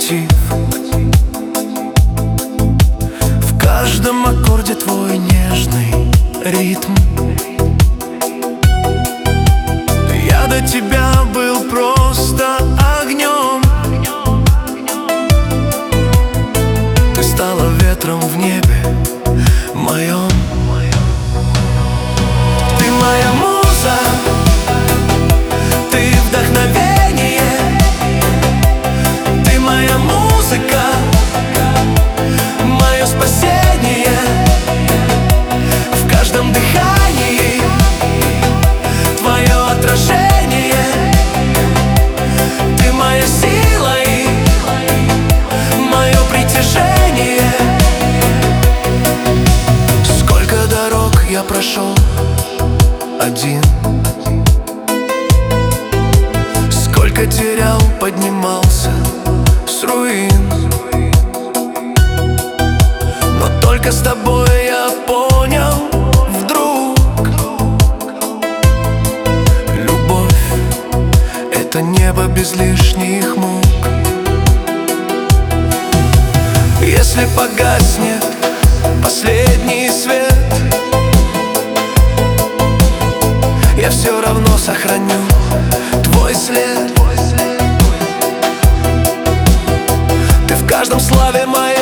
мотив. В каждом аккорде твой нежный ритм. Я до тебя был просто огнем. Ты стала ветром в небе моем. Ты моя муза, ты вдохновение, ты моя музыка, мое спасение. В каждом дыхании твое отражение. Ты моя сила и мое притяжение. Сколько дорог я прошел один, сколько терял, поднимался с руин. Но только с тобой я понял вдруг: любовь — это небо без лишних мук. Если погаснет последний свет, я все равно сохраню твой след. Ты в каждом слове моем.